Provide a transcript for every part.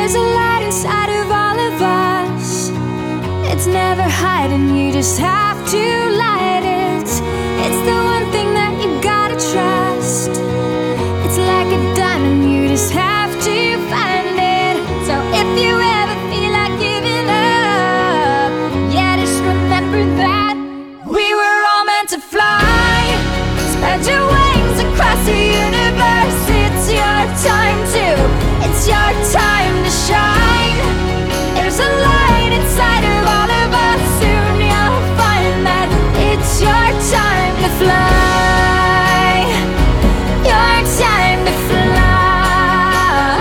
There's a light inside of all of us. It's never hiding, you just have to light it. It's the one thing that you gotta trust. It's like a diamond, you just have to find it. So if you ever feel like giving up, yeah, just remember that we were all meant to fly. Spread your wings across the universe. It's your time to, it's your time to shine. There's a light inside of all of us. Soon you'll find that it's your time to fly. Your time to fly.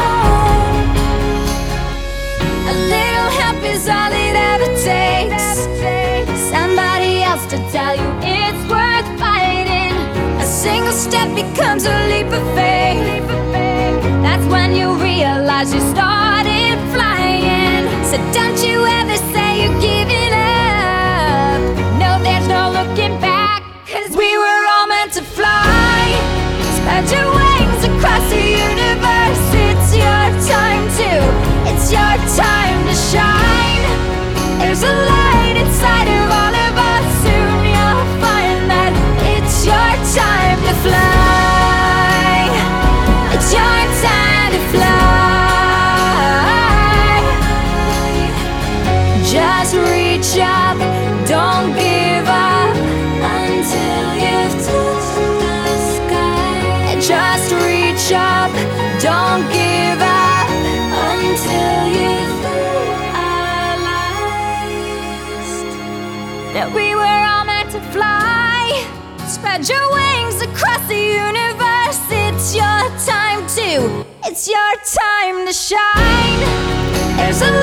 A little help is all it ever takes. Somebody else to tell you it's worth fighting. A single step becomes a leap of faith. That's when you realize you started flying. So don't you ever say you're giving up. No, there's no looking back, 'cause we were all meant to fly. Spread your wings across the universe. It's your time to, it's your time to shine. There's a light inside of all of us. Soon you'll find that it's your time to fly. It's your time to fly. Just reach up, don't give up until you've touched the sky. Just reach up, don't give up until you've realized that we were all meant to fly. Spread your wings across the universe. It's your time to, it's your time to shine. There's a